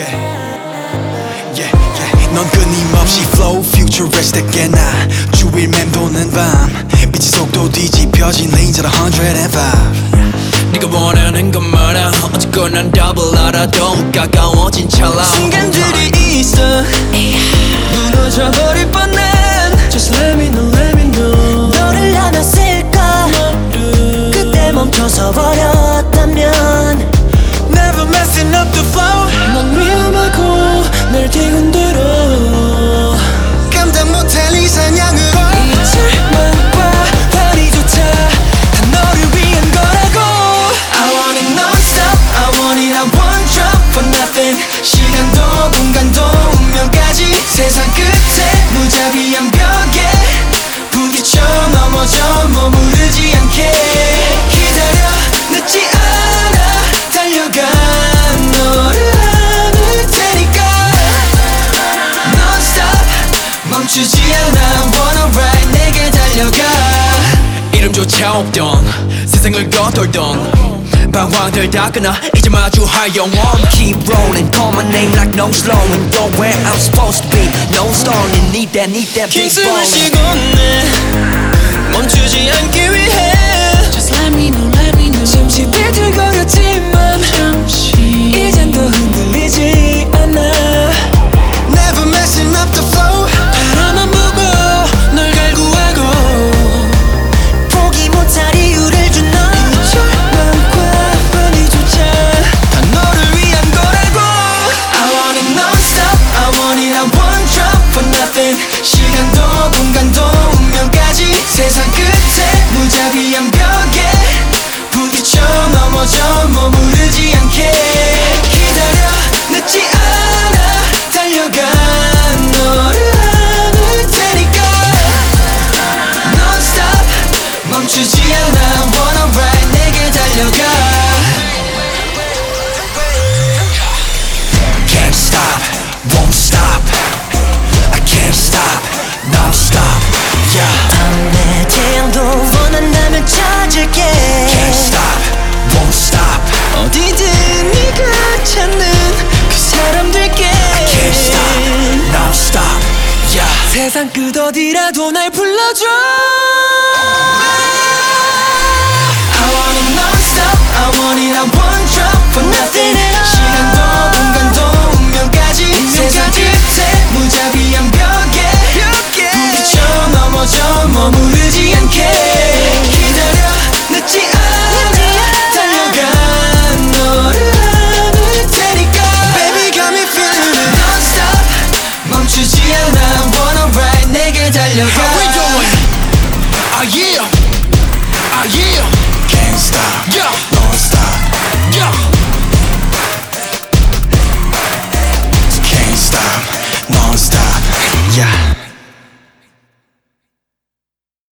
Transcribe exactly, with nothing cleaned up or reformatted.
yeah. Yeah, yeah. 넌 끊임없이 flow futuristic해 나 주위를 맴도는 밤 빛의 속도 뒤집혀진 레인저로 one oh five. 네가 원하는 건 많아 어쨌건 난 double 알아도 가까워진 찰나 순간들이 있어 무너져버릴 뻔한 Just let me know, let me know 너를 안았을까 그때 멈춰서 버렸다면 Never messing up the flow 넌 위험하고 날 뒤흔들어 감당 못할 이 사냥으로 이틀만과 다리조차 다 너를 위한 거라고 I want it non-stop I want it I want drop for nothing 시간도 공간도 운명까지 세상 끝에 무자비한 벽에 부딪혀 넘어져 머무르지 않게 기다려 늦지 않아 달려가 너를 안을 테니까 Non-stop 멈추지 않아 Wanna ride 내게 달려가 이름조차 없던 세상을 걷돌던 방황들 다 끊어 이제 마주할 영원 Keep rolling, call my name like no slowing Go where I'm supposed to be, no stalling Need that, need that big 킹스를 bone 마시고 내 멈추지 않기 위해 Just let me know, let me know 잠시 비틀거렸지만 잠시 이젠 더 흔들리지 않아 Never messing up the flow 바라만 보고 널 갈구하고 포기 못할 이유를 준 너 이철만과 빨리조차 다 너를 위한 거라고 I want it non-stop I want it I want drop for nothing 시간도 공간도 운명까지 세상 끝에 무자비한 벽에 부딪혀 넘어져 머무르지 않게 기다려 늦지 않아 달려가 너를 안을 테니까 Non-stop 멈추지 않아 Wanna ride 내게 달려가 Can't stop, won't stop. I can't stop, no stop. Yeah. 밤의 태양도 원한다면 찾을게 Can't stop, won't stop. 어디든 네가 찾는 그 사람 될게 Can't stop, no stop. Yeah. 세상 끝 어디라도 날 불러줘 I want it non-stop I want it I want drop for nothing 시간도 공간도 운명까지 세상 끝에 무자비한 벽에 부딪혀 넘어져 머무르지 않게 기다려 늦지 않아 달려가 너를 안을 테니까 Baby got me feeling it non-stop 멈추지 않아 Wanna ride 내게 달려가 How we doing? Ah yeah.